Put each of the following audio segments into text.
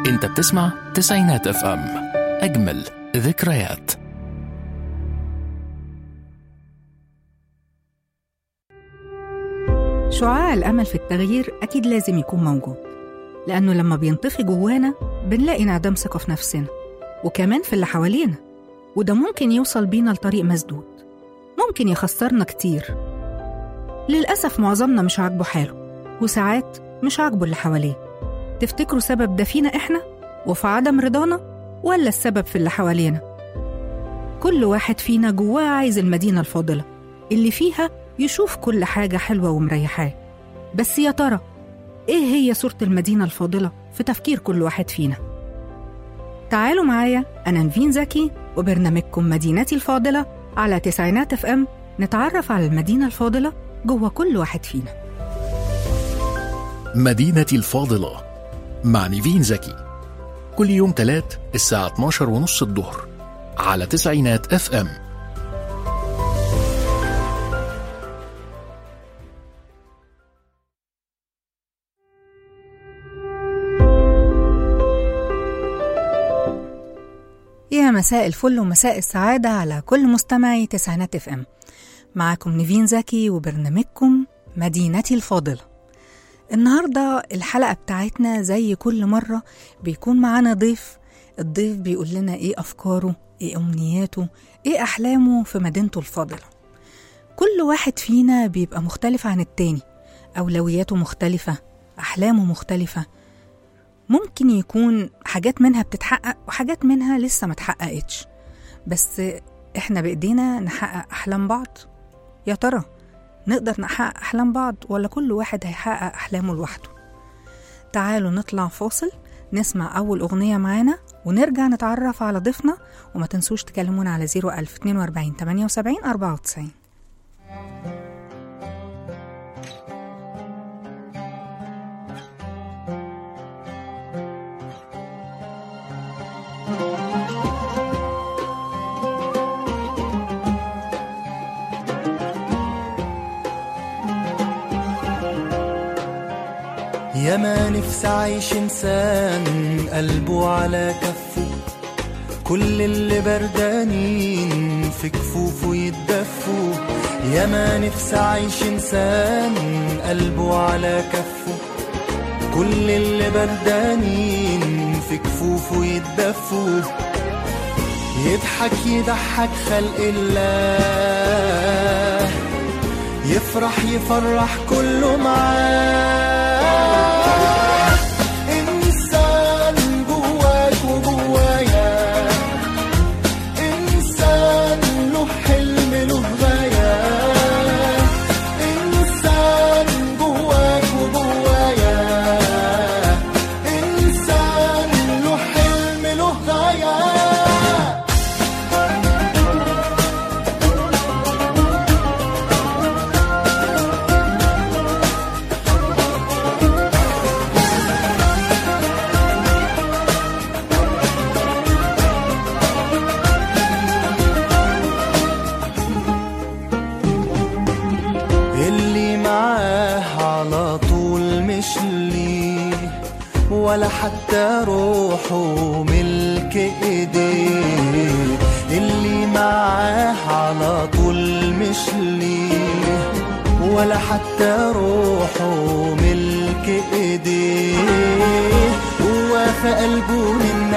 انت بتسمع تسعينات اف ام، اجمل ذكريات. شعاع الأمل في التغيير أكيد لازم يكون موجود، لأنه لما بينطفي جوانا بنلاقي انعدام ثقة في نفسنا وكمان في اللي حوالينا، وده ممكن يوصل بينا لطريق مسدود، ممكن يخسرنا كتير. للأسف معظمنا مش عاجبه حاله، وساعات مش عاجبه اللي حواليه. تفتكروا سبب ده فينا إحنا وفي عدم رضانا، ولا السبب في اللي حوالينا؟ كل واحد فينا جواه عايز المدينة الفاضلة اللي فيها يشوف كل حاجة حلوة ومريحاه. بس يا ترى إيه هي صورة المدينة الفاضلة في تفكير كل واحد فينا؟ تعالوا معايا، أنا نيفين زكي وبرنامجكم مدينتي الفاضلة على تسعينات اف ام، نتعرف على المدينة الفاضلة جوه كل واحد فينا. مدينتي الفاضلة مع نيفين زكي، كل يوم تلات الساعة 12:30 الظهر على تسعينات اف ام. يا مساء الفل ومساء السعادة على كل مستمعي تسعينات اف ام. معاكم نيفين زكي وبرنامجكم مدينتي الفاضلة. النهاردة الحلقة بتاعتنا زي كل مرة بيكون معانا ضيف. الضيف بيقول لنا ايه أفكاره، ايه أمنياته، ايه أحلامه في مدينته الفاضلة. كل واحد فينا بيبقى مختلف عن التاني، أولوياته مختلفة، أحلامه مختلفة. ممكن يكون حاجات منها بتتحقق وحاجات منها لسه ما تحققتش، بس احنا بإيدينا نحقق أحلام بعض. يا ترى نقدر نحقق أحلام بعض ولا كل واحد هيحقق أحلامه لوحده؟ تعالوا نطلع فاصل، نسمع أول أغنية معانا ونرجع نتعرف على ضيفنا. وما تنسوش تكلمونا على 01042 78 94. يا ما نفسي عايش إنسان قلبه على كفه، كل اللي بردانين في كفوفه يتدفوا. يا ما نفسي عايش إنسان قلبه على كفه، كل اللي بردانين في كفوفه يتدفوا. يضحك يضحك خلق الله، يفرح يفرح كله معاه. إنسان جواك وجوايا، إنسان له حلم له غاية. إنسان جواك وجوايا، إنسان له حلم له غاية. ولا حتى روحه ملك ايديه، اللي معاه على طول مش ليه. ولا حتى روحه ملك ايديه، هو في قلبه من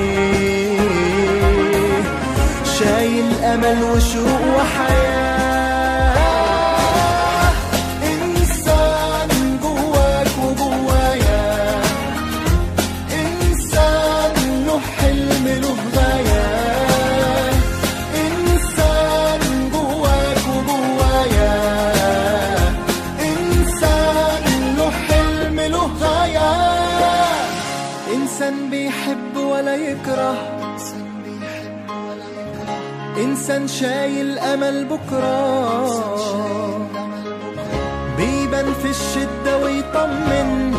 عليه، شايل امل وشوق وحياه. إنسان شايل أمل بكرة، بيبان في الشدة ويطمن،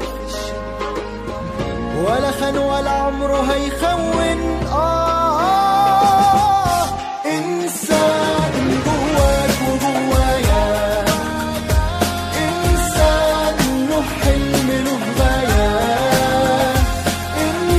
ولا خان ولا عمره هيخون. إنسان جواك وجوايا، إنسان له حلم له غاية.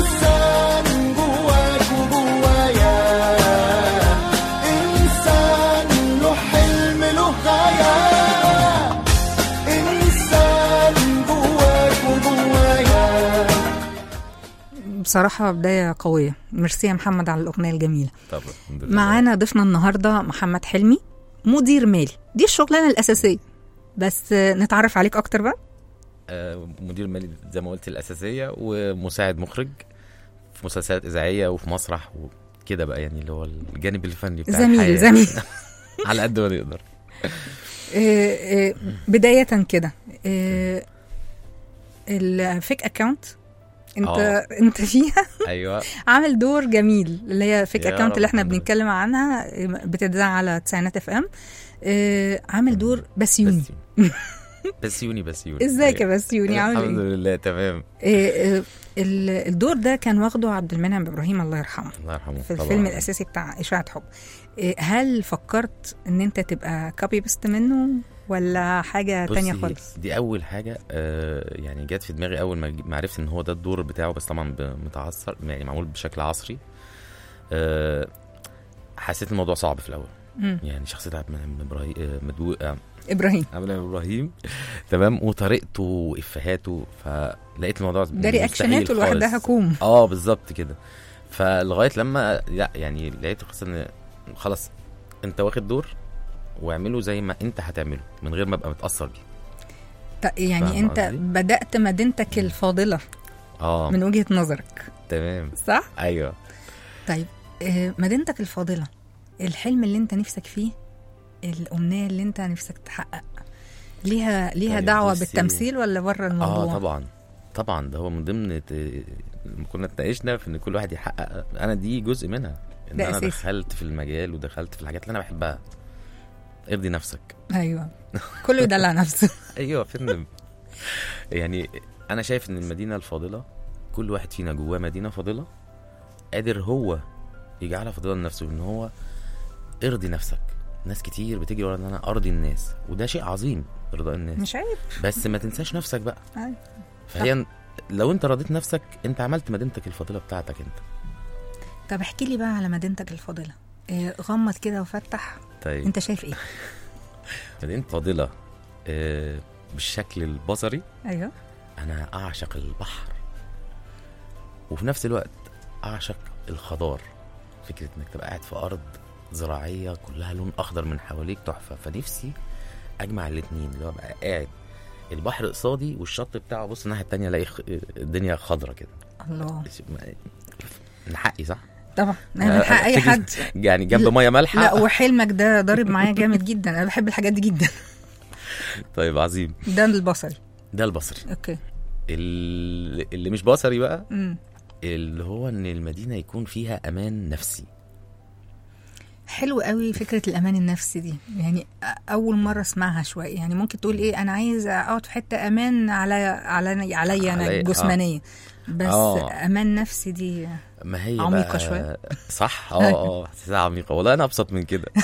بصراحة بداية قوية. ميرسي يا محمد على الأغنية الجميلة. طبعا الحمد لله. معانا ضيفنا النهاردة محمد حلمي، مدير مالي. دي الشغلانة الأساسية، بس نتعرف عليك أكتر بقى. مدير مالي زي ما قلت الأساسية، ومساعد مخرج في مسلسلات إذاعية وفي مسرح وكده بقى، يعني اللي هو الجانب الفني بتاع الحياة. زميل على قد ما نقدر. بداية كده، الفيك أكاونت انت فيها. ايوه عامل دور جميل، اللي هي فيك اكاونت اللي احنا رب بنتكلم عنها، بتتذاع على تسعينات اف ام. عامل دور بسيوني. بسيوني ازيك يا بسيوني؟ عامل الحمد لله تمام. الدور ده كان واخده عبد المنعم ابراهيم الله يرحمه في الفيلم الاساسي بتاع اشاعة حب. هل فكرت ان انت تبقى كوبي بيست منه ولا حاجه تانية خالص؟ دي اول حاجه يعني جت في دماغي اول ما عرفت ان هو ده الدور بتاعه، بس طبعا متعصر يعني معمول بشكل عصري. حسيت الموضوع صعب في الاول. يعني شخصيه عبد المنعم ابراهيم تمام، وطريقته وافهاته، فلقيت الموضوع ده رياكشناته لوحدها كوم. بالظبط كده. فلغايه لما لا يعني لقيت ان خلاص انت واخد دور واعمله زي ما انت هتعمله من غير ما ابقى متاثر بيه. يعني انت بدات مدينتك الفاضله من وجهه نظرك. تمام صح. ايوه. طيب مدينتك الفاضله، الحلم اللي انت نفسك فيه، الامنيه اللي انت نفسك تحقق، ليها دعوه بالتمثيل ولا بره الموضوع؟ طبعا ده هو من ضمن كنا اتناقشنا في ان كل واحد يحقق. انا دي جزء منها، ان انا أساسي. دخلت في المجال ودخلت في الحاجات اللي انا بحبها. ارضي نفسك. ايوه كله يدلع نفسه. ايوه فندم. يعني انا شايف ان المدينه الفاضله كل واحد فينا جواه مدينه فاضله قادر هو يجعلها فاضله لنفسه، ان هو ارضي نفسك. ناس كتير بتيجي ورا ان انا ارضي الناس، وده شيء عظيم ارضاء الناس، مش عيب، بس ما تنساش نفسك بقى. أيوة. فهي لو انت رضيت نفسك انت عملت مدينتك الفاضله بتاعتك انت. طب احكي لي بقى على مدينتك الفاضله. غمض كده وفتح. طيب انت شايف ايه؟ مدينتي فاضله بالشكل البصري. ايوه. انا اعشق البحر، وفي نفس الوقت اعشق الخضار. فكره انك تبقى قاعد في ارض زراعيه كلها لون اخضر من حواليك تحفه. فنفسي اجمع الاثنين، اللي هو ابقى قاعد البحر قصادي والشط بتاعه بص الناحيه الثانيه الاقي الدنيا خضره كده. الله، من حقي صح؟ طبعا من حق اي حد يعني جنب ميه مالحه. لا وحلمك ده ضارب معايا جامد جدا. انا بحب الحاجات دي جدا. طيب عظيم. ده البصري. اوكي. اللي مش بصري بقى اللي هو ان المدينه يكون فيها امان نفسي. حلو قوي فكره الامان النفسي دي. يعني اول مره اسمعها شويه. يعني ممكن تقول ايه، انا عايز اقعد في حته امان عليا انا جسمانيه. بس امان نفسي دي ما هي عميقه شويه. صح. حسيتها عميقه والله. انا ابسط من كده.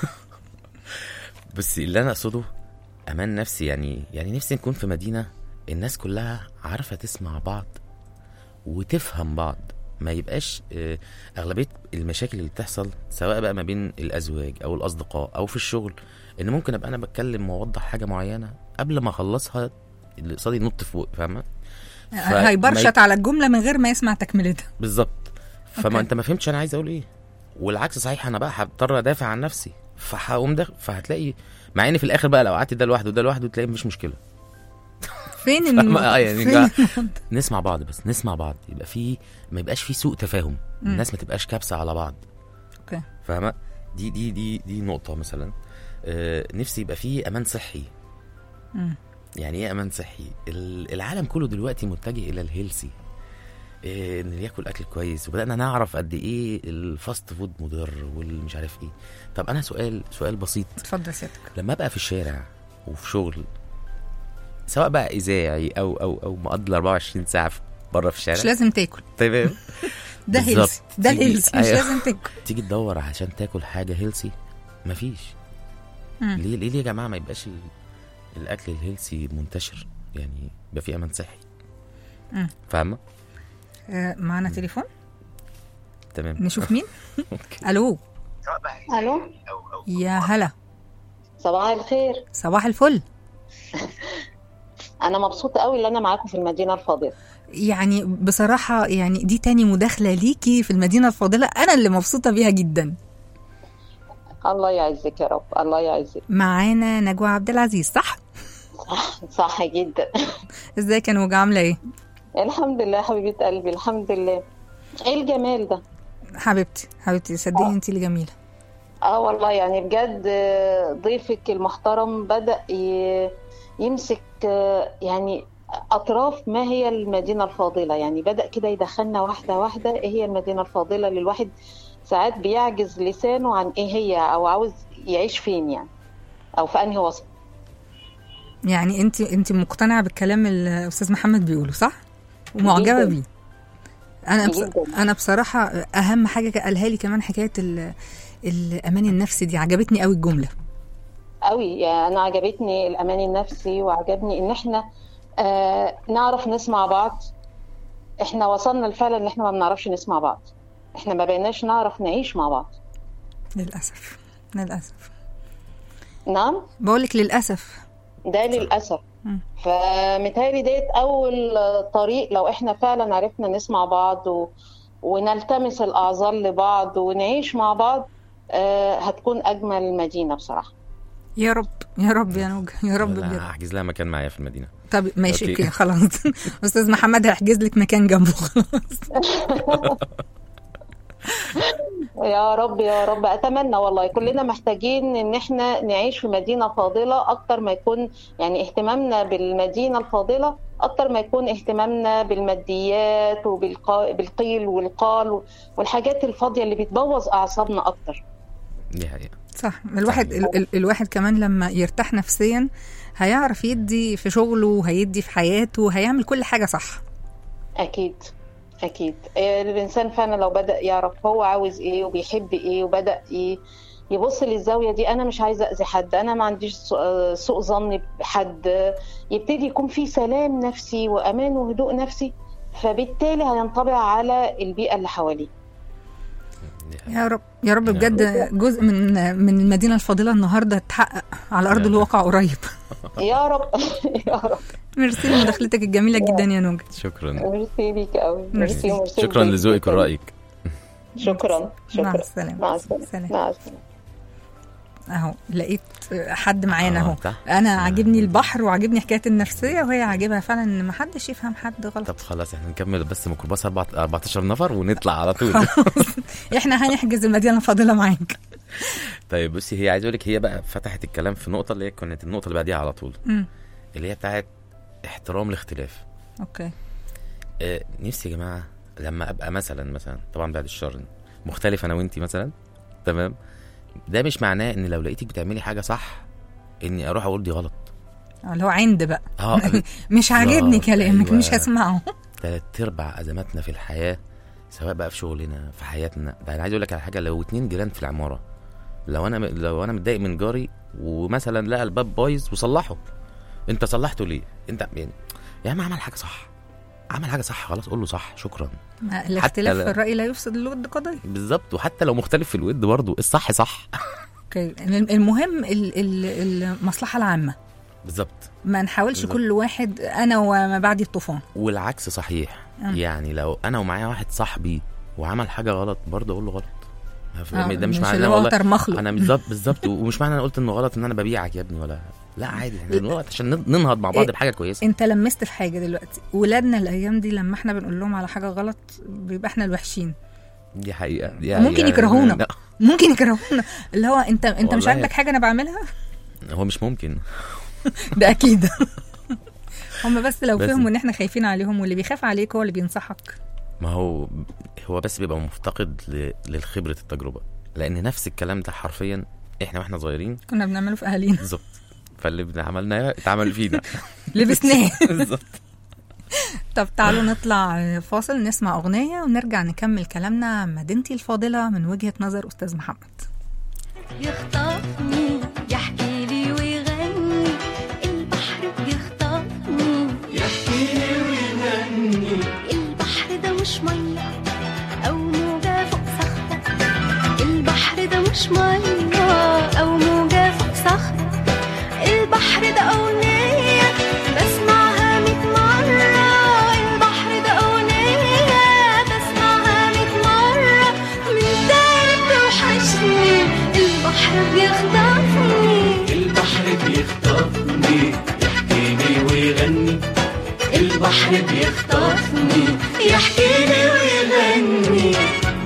بس اللي انا اقصده امان نفسي، يعني نفسي نكون في مدينه الناس كلها عارفه تسمع بعض وتفهم بعض. ما يبقاش اغلبيه المشاكل اللي بتحصل سواء بقى ما بين الازواج او الاصدقاء او في الشغل، ان ممكن ابقى انا بتكلم واوضح حاجه معينه قبل ما اخلصها اللي قصادي ينط فوق، فاهمه؟ هيبرشط على الجمله من غير ما يسمع تكملتها. بالظبط. فما انت ما فهمتش انا عايز اقول ايه، والعكس صحيح. انا بقى هضطر ادافع عن نفسي، فهقوم ده، فهتلاقي مع ان في الاخر بقى لو قعدت ده لوحده وده لوحده تلاقي مفيش مشكله. فين يعني نسمع بعض، بس نسمع بعض، يبقى في ما يبقاش في سوء تفاهم. الناس ما تبقاش كابسه على بعض. اوكي فاهمه؟ دي نقطه مثلا. نفسي يبقى في امان صحي. يعني ايه امان صحي؟ العالم كله دلوقتي متجه الى الهيلسي، ان ياكل اكل كويس، وبدانا نعرف قد ايه الفاست فود مضر والمش عارف ايه. طب انا سؤال بسيط. اتفضل سيادتك. لما ابقى في الشارع وفي شغل سواء بقى اذاعي او مقضي 24 ساعه بره في الشارع، مش لازم تاكل. تمام. ده هيلسي، ده الهيلسي. مش لازم تاكل. تيجي تدور عشان تاكل حاجه هيلسي مفيش. ليه يا جماعه ما يبقاش الاكل الهيلسي منتشر؟ يعني يبقى في امان صحي. فاهمه؟ معنا تليفون. تمام. نشوف مين. الو. يا هلا. صباح الخير. صباح الفل. انا مبسوطه قوي ان انا معاكم في المدينه الفاضله. يعني بصراحة يعني دي تاني مداخلة ليكي في المدينة الفاضلة، أنا اللي مبسوطة بيها جدا. الله يعزك يا رب، الله يعزك. معانا نجوى عبد العزيز، صح؟ صح جدا. ازيك يا نجوى، عاملة ايه؟ الحمد لله حبيبه قلبي، الحمد لله. ايه الجمال ده حبيبتي صدقيني انتي اللي جميلة. والله يعني بجد ضيفك المحترم بدأ يمسك يعني أطراف ما هي المدينة الفاضلة، يعني بدأ كده يدخلنا واحدة واحدة إيه هي المدينة الفاضلة، للواحد ساعات بيعجز لسانه عن إيه هي أو عاوز يعيش فين يعني أو في أنهي وسط. يعني انت مقتنعة بالكلام الأستاذ محمد بيقوله، صح؟ ومعجبة بيه. أنا بصراحة أهم حاجة قالها لي كمان حكاية الأمان النفسي دي، عجبتني قوي الجملة قوي. يعني أنا عجبتني الأمان النفسي، وعجبني إن إحنا نعرف نسمع بعض. إحنا وصلنا لفعلا إن إحنا ما بنعرفش نسمع بعض، إحنا ما بقيناش نعرف نعيش مع بعض للأسف. نعم بقولك للأسف، ده للأسف. فمتهيألي ديت أول طريق، لو إحنا فعلا عرفنا نسمع بعض ونلتمس الأعذار لبعض ونعيش مع بعض، هتكون أجمل مدينة بصراحة. يا رب يا رب يا نوجة، يا رب بجد. هحجز لها مكان معايا في المدينة. طب ماشي اوكي خلاص. أستاذ محمد هيحجز لك مكان جنبه خلاص. يا رب يا رب، أتمنى والله. كلنا محتاجين إن إحنا نعيش في مدينة فاضلة أكتر ما يكون يعني اهتمامنا بالمدينة الفاضلة أكتر ما يكون اهتمامنا بالماديات وبالقيل والقال والحاجات الفاضية اللي بتبوظ أعصابنا أكتر. دي حقيقة صح. الواحد كمان لما يرتاح نفسيا هيعرف يدي في شغله وهيدي في حياته، هيعمل كل حاجة صح. أكيد الإنسان فعلا لو بدأ يعرف هو عاوز إيه وبيحب إيه وبدأ يبص للزاوية دي، أنا مش عايزة أذي حد، أنا ما عنديش سوء ظن بحد، يبتدي يكون في سلام نفسي وأمان وهدوء نفسي، فبالتالي هينطبع على البيئة اللي حواليه. يا رب يا رب بجد. جزء من المدينة الفاضلة النهاردة اتحقق على أرض الواقع قريب. يا رب يا رب. ميرسي لمداخلتك الجميلة جدا يا نوجة. شكرا. ميرسي ليك قوي. شكرا لذوقك ورأيك. شكرا. مع السلامة. اهو لقيت حد معانا اهو. انا عاجبني البحر وعاجبني حكايه النفسيه، وهي عاجبها فعلا ان ما حدش يفهم حد غلط. طب خلاص احنا نكمل بس ميكروباص 14 نفر ونطلع على طول. احنا هنحجز المدينه الفاضله معاك. طيب بصي، هي عايز اقول لك، هي بقى فتحت الكلام في نقطه اللي هي كانت النقطه اللي بعديها على طول، اللي هي بتاعت احترام الاختلاف. اوكي. نفسي يا جماعه لما ابقى مثلا طبعا بعد الشر مختلف انا وانتي مثلا، تمام، ده مش معناه ان لو لقيتك بتعملي حاجه صح اني اروح اقول دي غلط. اللي هو عند بقى مش عاجبني كلامك. أيوة. مش هسمعه. 3/4 ازماتنا في الحياه، سواء بقى في شغلنا في حياتنا، ده انا عايز اقول لك على حاجه، لو 2 جيران في العماره، لو انا متضايق من جاري ومثلا لقى الباب بايظ وصلحه، انت صلحته ليه؟ انت يا عم عمل حاجه صح خلاص قول له صح، شكرا. الاختلاف في الرأي لا يفسد الود قضية. بالظبط. وحتى لو مختلف في الود برضو الصح صح. اوكي. المهم المصلحة العامة. بالظبط. ما نحاولش كل واحد انا وما بعدي الطوفان. والعكس صحيح. يعني لو انا ومعايا واحد صاحبي وعمل حاجة غلط برضو اقول له غلط. ده مش معنى انا بالظبط ومش معنى انا قلت انه غلط ان انا ببيعك يا ابني، ولا لا، عادي احنا عشان ننهض مع بعض بحاجه كويسه. انت لمست في حاجه دلوقتي، ولادنا الايام دي لما احنا بنقول لهم على حاجه غلط بيبقى احنا الوحشين. دي حقيقه. ممكن يكرهونا. اللي هو انت مش عاجبك حاجه انا بعملها. هو مش ممكن. ده اكيد. هم بس لو فهموا ان احنا خايفين عليهم، واللي بيخاف عليك هو اللي بينصحك. ما هو بس بيبقى مفتقد للخبره التجربه، لان نفس الكلام ده حرفيا احنا واحنا صغيرين كنا بنعمله في اهالينا بالظبط، فاللي عملناه اتعمل فينا لبسناه بالظبط. طب تعالوا نطلع فاصل نسمع اغنيه ونرجع نكمل كلامنا مدينتي الفاضله من وجهه نظر استاذ محمد. يخطفني يحكي لي ويغني، البحر بيخطفني يحكي لي ويغني، البحر ده مش ميه او موجه فوق صخره، البحر ده مش ميه او موجه فوق صخره، البحر ده اغنيه بسمعها البحر بيخطفني يحكيلي ويغني.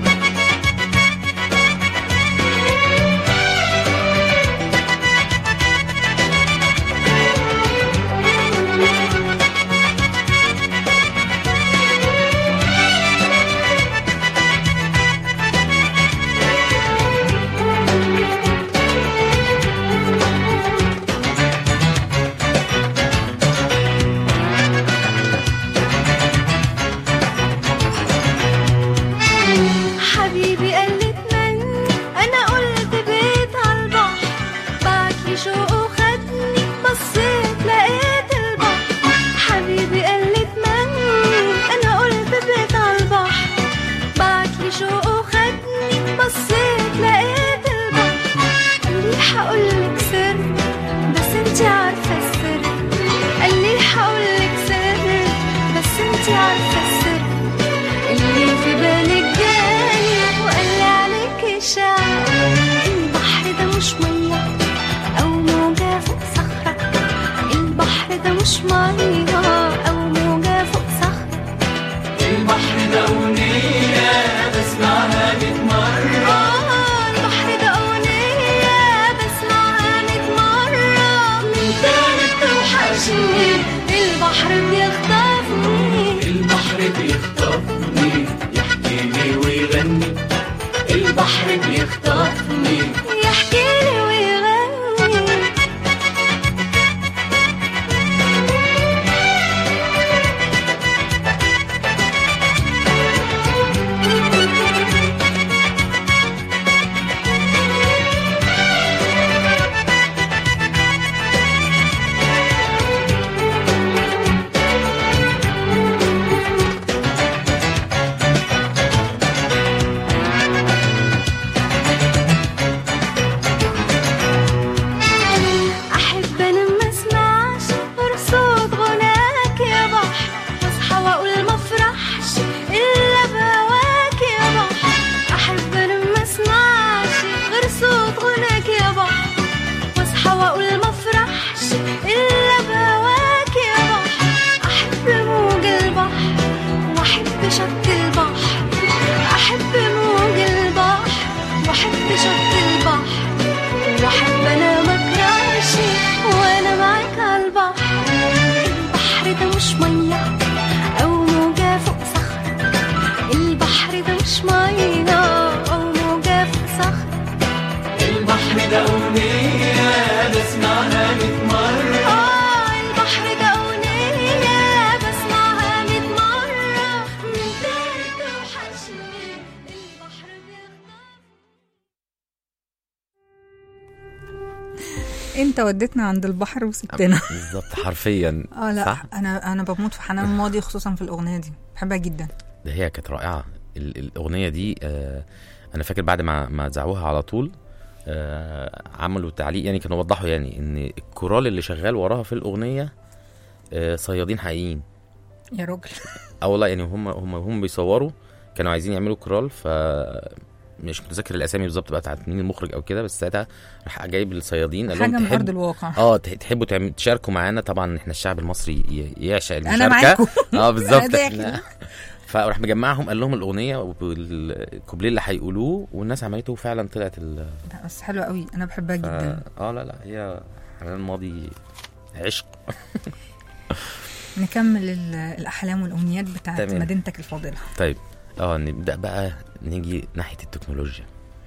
انت وديتنا عند البحر وسبتنا. بالظبط حرفيا. لا صح؟ انا بموت في حنان ماضي خصوصا في الاغنيه دي، بحبها جدا. ده هي كانت رائعه الاغنيه دي. انا فاكر بعد ما ذاعوها على طول عملوا تعليق، يعني كانوا وضحوا يعني ان الكورال اللي شغال وراها في الاغنيه صيادين حقيقيين يا راجل. والله يعني هم بيصوروا كانوا عايزين يعملوا كورال، ف مش متذكر الاسامي بالظبط بقى بتاعت مين المخرج او كده، بس ساعتها راح جايب الصيادين قال لهم حاجه من ارض الواقع. تحبوا تشاركوا معانا. طبعا احنا الشعب المصري يعشق المشاركه. انا معاكم. بالظبط. فراح مجمعهم قال لهم الاغنيه والكوبليه اللي هيقولوه، والناس عملته وفعلا طلعت بس حلوه قوي، انا بحبها جدا. لا هي حنان الماضي عشق. نكمل الاحلام والامنيات بتاعت مدينتك الفاضله. طيب نبدا بقى نيجي ناحيه التكنولوجيا.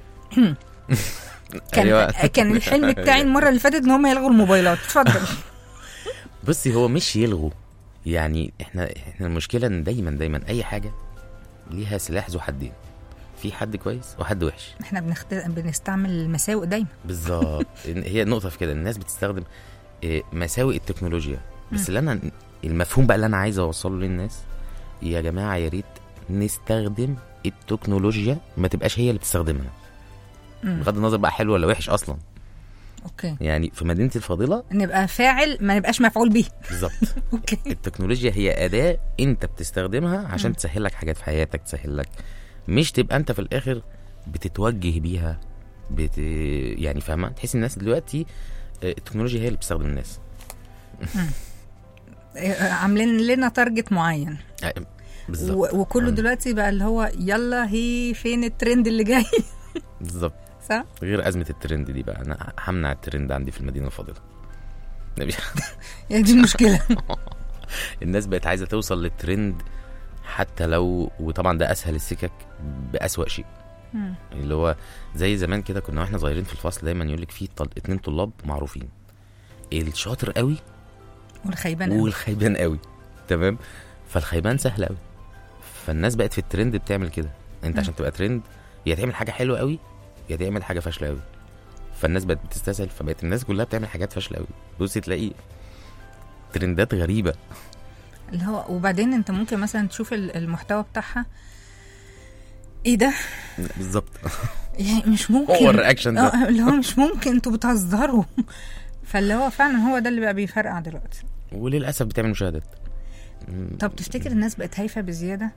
كان الحلم بتاعي المره اللي فاتت ان هم يلغوا الموبايلات. اتفضل. بصي هو مش يلغوا، يعني احنا المشكله ان دايما اي حاجه ليها سلاح ذو حدين، في حد كويس وحد وحش. احنا بنستعمل المساوئ دايما. بالظبط. هي النقطه في كده، الناس بتستخدم مساوئ التكنولوجيا، بس اللي انا المفهوم بقى اللي انا عايز اوصله للناس، يا جماعه يا ريت نستخدم التكنولوجيا، ما تبقاش هي اللي بتستخدمها بغض النظر بقى حلو ولا وحش اصلا. اوكي. يعني في مدينتي الفاضله نبقى فاعل ما نبقاش مفعول به. بالظبط. اوكي. التكنولوجيا هي اداه انت بتستخدمها عشان تسهل لك حاجات في حياتك، تسهل لك، مش تبقى انت في الاخر بتتوجه بيها يعني فاهمه. تحس الناس دلوقتي التكنولوجيا هي اللي بتستخدم الناس. عاملين لنا تارجت معين بالظبط. وكله دلوقتي بقى اللي هو يلا هي فين الترند اللي جاي. بالظبط صح. غير أزمة الترند دي بقى، أنا همنع الترند عندي في المدينة الفاضلة. يعني دي المشكلة. الناس بقت عايزة توصل للترند حتى لو، وطبعا ده أسهل السكك بأسوأ شيء. اللي هو زي زمان كده كنا واحنا صغيرين في الفصل دايما يقولك في 2 طلاب معروفين، الشاطر قوي والخيبان قوي. تمام. فالخيبان سهل قوي، فالناس بقت في الترند بتعمل كده. انت عشان تبقى ترند يا تعمل حاجه حلوه قوي يا تعمل حاجه فاشله قوي، فالناس بقت بتستسهل، فبقت الناس كلها بتعمل حاجات فاشله قوي. بصي تلاقي ترندات غريبه اللي هو. وبعدين انت ممكن مثلا تشوف المحتوى بتاعها ايه ده بالظبط. يعني مش ممكن هو الرياكشن ده اللي هو مش ممكن انتوا بتهزروا. فاللي هو فعلا هو ده اللي بقى بيفرقع دلوقتي، وللاسف بتعمل مشاهدات. طب تفتكر الناس بقت هايفه بزياده؟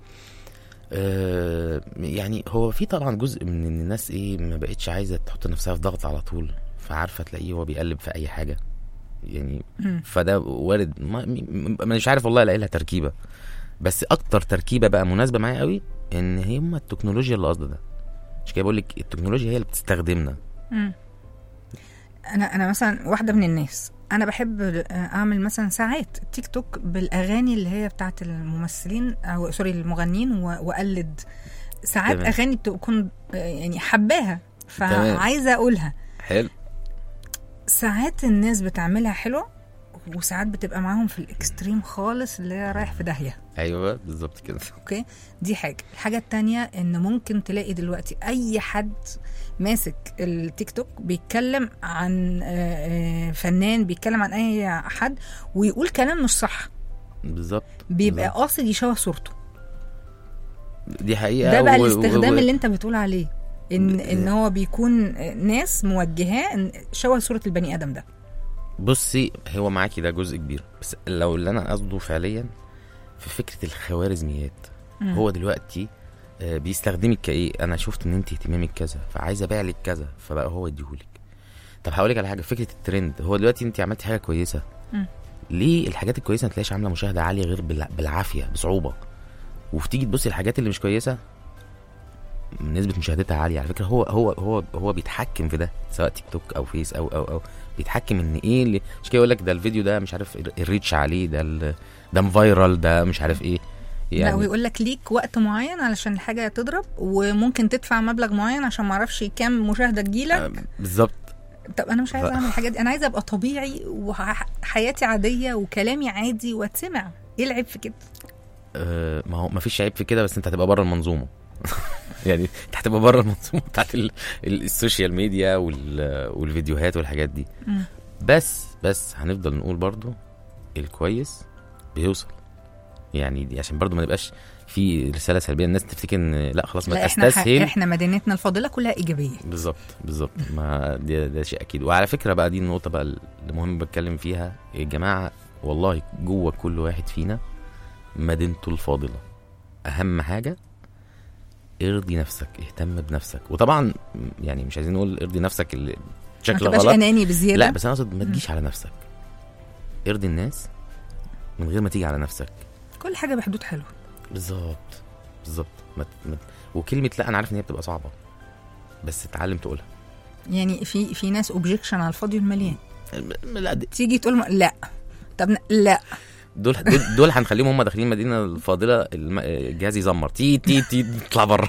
يعني هو في طبعا جزء من الناس ما بقتش عايزه تحط نفسها في ضغط على طول، فعارفه تلاقيه هو بيقلب في اي حاجه يعني. فده وارد، مش عارف والله الاقي لها تركيبه، بس اكتر تركيبه بقى مناسبه معايا قوي ان هي التكنولوجيا اللي قصده ده. مش كده بقول لك التكنولوجيا هي اللي بتستخدمنا. انا مثلا واحده من الناس، انا بحب اعمل مثلا ساعات تيك توك بالاغاني اللي هي بتاعت الممثلين او سوري المغنيين، واقلد ساعات تمام. اغاني بتكون يعني حباها فعايزه اقولها حلو. ساعات الناس بتعملها حلوه، وساعات بتبقى معاهم في الاكستريم خالص اللي هي رايح في داهيه. ايوه بالظبط كده. اوكي، دي الحاجه التانية ان ممكن تلاقي دلوقتي اي حد ماسك التيك توك بيتكلم عن فنان، بيتكلم عن اي حد ويقول كلام مش صح. بالظبط. بيبقى قاصد يشوه صورته. دي حقيقه. ده بقى الاستخدام اللي انت بتقول عليه، ان هو بيكون ناس موجهاه ان شوه صوره البني ادم ده. بصي هو معاكي ده جزء كبير، بس لو اللي انا قصده فعليا في فكره الخوارزميات. هو دلوقتي بيستخدمك كايه، انا شفت ان انت اهتمامك كذا فعايز ابيع لك كذا، فبقى هو يديهولك. طب هقولك على حاجه، فكره الترند، هو دلوقتي انت عملتي حاجه كويسه، ليه الحاجات الكويسه ما تلاقيش عامله مشاهده عاليه غير بالعافيه بصعوبه، وتيجي تبصي الحاجات اللي مش كويسه نسبه مشاهدتها عاليه؟ على فكره هو بيتحكم في ده، سواء تيك توك او فيس او بيتحكم ان ايه اللي مش كده. يقول لك ده الفيديو ده مش عارف الريتش عليه، ده مفايرال، ده مش عارف ايه يعني. لا، ويقول لك ليك وقت معين علشان الحاجه تضرب، وممكن تدفع مبلغ معين عشان ما اعرفش كام مشاهده تجيلك. بالظبط. طب انا مش عايزه اعمل الحاجات دي، انا عايزه ابقى طبيعي وحياتي عاديه وكلامي عادي واتسمع. ايه العيب في كده؟ ما هو ما فيش عيب في كده، بس انت هتبقى بره المنظومه. يعني انت هتبقى بره المنظومه بتاعت السوشيال ميديا والفيديوهات والحاجات دي. بس هنفضل نقول برضو الكويس بيوصل، يعني دي عشان برضو ما نبقاش في رساله سلبيه الناس تفتكر ان لا خلاص ما تستسهل. احنا مدينتنا الفاضله كلها ايجابيه. بالظبط. ما ده شيء اكيد. وعلى فكره بقى دي النقطه بقى المهم بتكلم فيها يا جماعه، والله جوه كل واحد فينا مدينته الفاضله. اهم حاجه ارضي نفسك، اهتم بنفسك. وطبعا يعني مش عايزين نقول ارضي نفسك اللي شكله غلط، اناني بزياده، لا، بس انا اقصد ما تجيش على نفسك. ارضي الناس من غير ما تيجي على نفسك. كل حاجه بحدود حلوه. بالظبط. وكلمه لا انا عارف ان هي بتبقى صعبه، بس اتعلم تقولها. يعني في ناس اوبجكشن على الفاضي والمليان. لا تيجي تقول لا، طب لا، دول هنخليهم هم داخلين المدينه الفاضله الجهاز يزمر تي اطلع بره.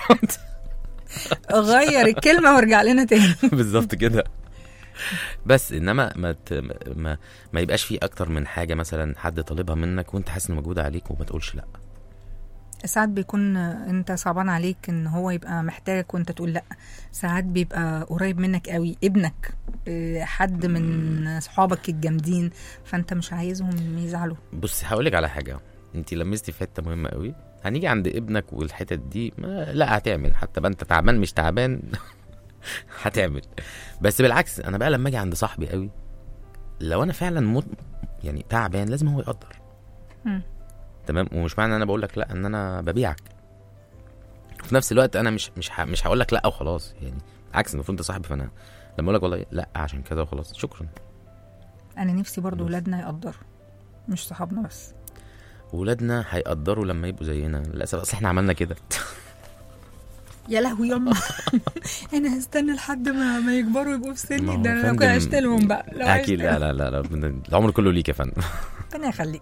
غير الكلمه وارجع لنا تاني. بالظبط كده. بس انما ما يبقاش فيه اكتر من حاجه مثلا حد طالبها منك وانت حاسس ان موجوده عليك وما تقولش لا. ساعات بيكون انت صعبان عليك ان هو يبقى محتاجك وانت تقول لا. ساعات بيبقى قريب منك قوي، ابنك، حد من صحابك الجامدين، فانت مش عايزهم يزعلوا. بص هقولك على حاجه، انت لمستي في حته مهمه قوي. هنيجي عند ابنك والحتت دي لا هتعمل، حتى بقى انت تعبان مش تعبان هتعمل. بس بالعكس انا بقى لما اجي عند صاحبي قوي، لو انا فعلا يعني تعبان لازم هو يقدر. تمام. ومش معنى انا بقول لك لا ان انا ببيعك، في نفس الوقت انا مش هقول لك لا وخلاص. يعني عكس، المفروض انت صاحبي، فانا لما اقول لك والله لا عشان كذا وخلاص شكرا. انا نفسي برضو ولادنا يقدروا. مش صحابنا بس. ولادنا هيقدروا لما يبقوا زينا، للاسف اصل احنا عملنا كده. يا لهوي يما. انا هستنى لحد ما يكبروا يبقوا في ما سني هو ده، يا انا لو فندم، كنت عشت لهم بقى. لو عشت اكيد. لهم. لا العمر كله ليك يا فندم. ربنا يخليك.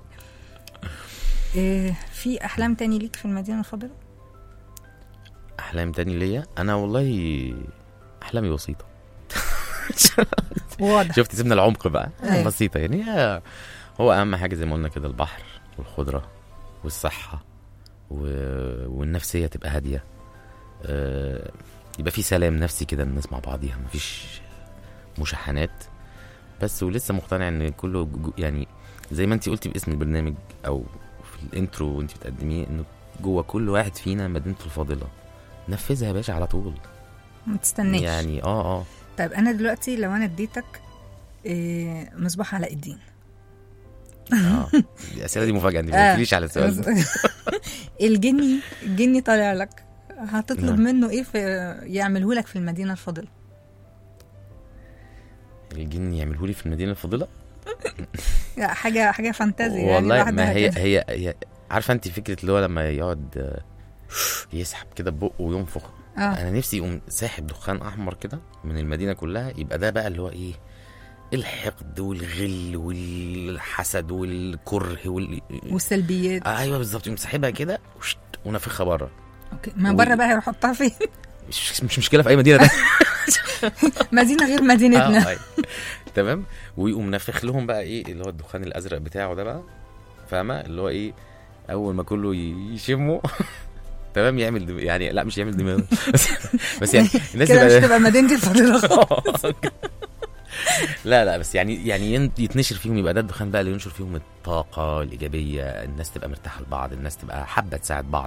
في احلام تاني ليك في المدينه الفاضله؟ احلام تاني ليا انا والله احلامي بسيطه. واضح. شفت سيبنا العمق بقى. أيوة. بسيطه يعني. هو اهم حاجه زي ما قلنا كده البحر والخضره والصحه والنفسيه تبقى هاديه. يبقى في سلام نفسي كده، الناس مع بعضيها مفيش مشاحنات بس. ولسه مقتنع ان كله يعني زي ما انت قلتي باسم البرنامج او في الانترو وانت بتقدميه، انه جوه كل واحد فينا مدينته الفاضله. نفذها يا باشا على طول، ما تستناش يعني. طيب انا دلوقتي لو انا اديتك مصباح علاء الدين. الاسئله دي مفاجاه، انت ما قلتليش على السؤال ده. الجني طالع لك، هتطلب منه ايه يعمله لك في المدينه الفاضله؟ الجن يعمله لي في المدينه الفاضله؟ حاجه فانتازيا والله يعني. ما هي عارفه انت فكره اللي هو لما يقعد يسحب كده ببقه وينفخ. انا نفسي يقوم ساحب دخان احمر كده من المدينه كلها، يبقى ده بقى اللي هو ايه، الحقد والغل والحسد والكره والسلبيات. ايوه بالظبط. يقوم ساحبها كده ونفخها بره. اوكي، ما بره بقى هيروح يحطها فين؟ مش مشكله في اي مدينه. ده مدينه غير مدينتنا. تمام. ويقوم نفخ لهم بقى ايه اللي هو الدخان الازرق بتاعه ده بقى، فاهمه اللي هو ايه، اول ما كله يشمه. تمام. يعمل يعني لا مش يعمل دماغ. بس يعني الناس كده مش تبقى مدينتي الفاضله خالص. لا بس يعني يتنشر فيهم، يبقى ده الدخان بقى اللي ينشر فيهم الطاقه الايجابيه، الناس تبقى مرتاحه لبعض، الناس تبقى حابه تساعد بعض.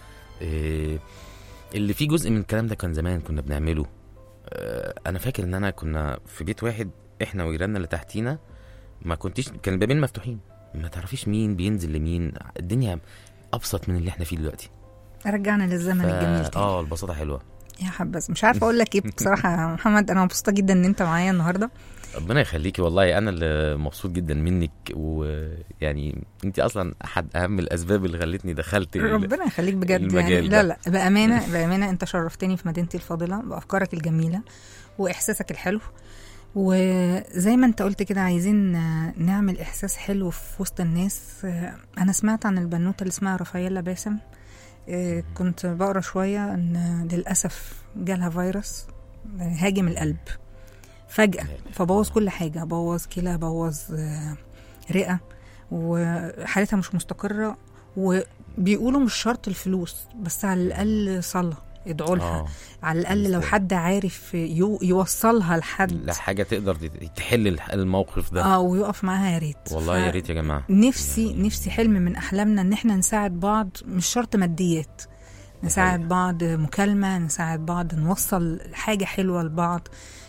اللي فيه جزء من الكلام ده كان زمان كنا بنعمله. انا فاكر ان انا كنا في بيت واحد احنا وجيراننا اللي تحتينا، ما كنتش كان البابين مفتوحين، ما تعرفيش مين بينزل لمين. الدنيا ابسط من اللي احنا فيه دلوقتي. رجعنا للزمن الجميل تاني. البساطه حلوه يا حبذ. مش عارفه اقول لك ايه بصراحه يا محمد. انا مبسوطه جدا ان انت معايا النهارده. ربنا يخليكي، والله انا اللي مبسوط جدا منك. ويعني انت اصلا احد اهم الاسباب اللي خلتني دخلت ربنا يخليك بجد يعني. لا بامانه انت شرفتني في مدينتي الفاضله بافكارك الجميله واحساسك الحلو. وزي ما انت قلت كده عايزين نعمل احساس حلو في وسط الناس. انا سمعت عن البنوته اللي اسمها رافائيلا باسم. كنت بقرا شويه ان للاسف جالها فيروس هاجم القلب فجأة، فبوظ كل حاجة، بوظ كلى، بوظ رئة، وحالتها مش مستقرة. وبيقولوا مش شرط الفلوس، بس على الأقل صلاة ادعوا لها. على الأقل لو حد عارف يوصلها لحد حاجة تقدر تحل الموقف ده ويقف معاها، يا ريت. والله يا ريت يا جماعة. نفسي حلم من أحلامنا ان احنا نساعد بعض، مش شرط ماديات، نساعد بعض مكالمة، نساعد بعض نوصل حاجة حلوة لبعض،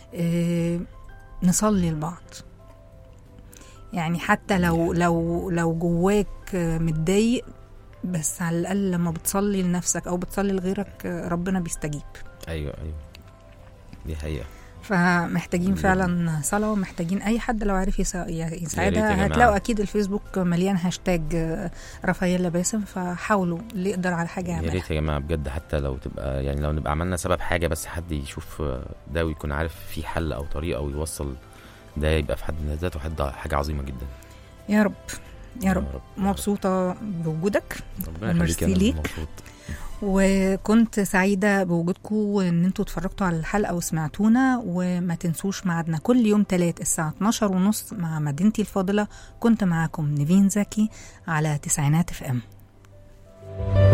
نصلي لبعض. يعني حتى لو جواك متضايق، بس على الأقل لما بتصلي لنفسك أو بتصلي لغيرك ربنا بيستجيب. أيوة دي حقيقة. فمحتاجين فعلا صلاة، ومحتاجين أي حد لو عارف يساعدها. هتلاقوا أكيد الفيسبوك مليان هاشتاج رافائيلا باسم، فحاولوا اللي يقدر على حاجة يعملها. يا ريت يا جماعة بجد، حتى لو تبقى يعني لو نبقى عملنا سبب حاجة، بس حد يشوف ده ويكون عارف في حل أو طريقة أو يوصل ده، يبقى في حد ذاته حاجة عظيمة جدا. يا رب يا رب. مبسوطة بوجودك، وميرسي ليك، وكنت سعيدة بوجودكم وان انتوا اتفرجتوا على الحلقة وسمعتونا. وما تنسوش ميعادنا كل يوم 3 الساعة 12:30 مع مدينتي الفاضلة. كنت معاكم نيفين زكي على 90 FM.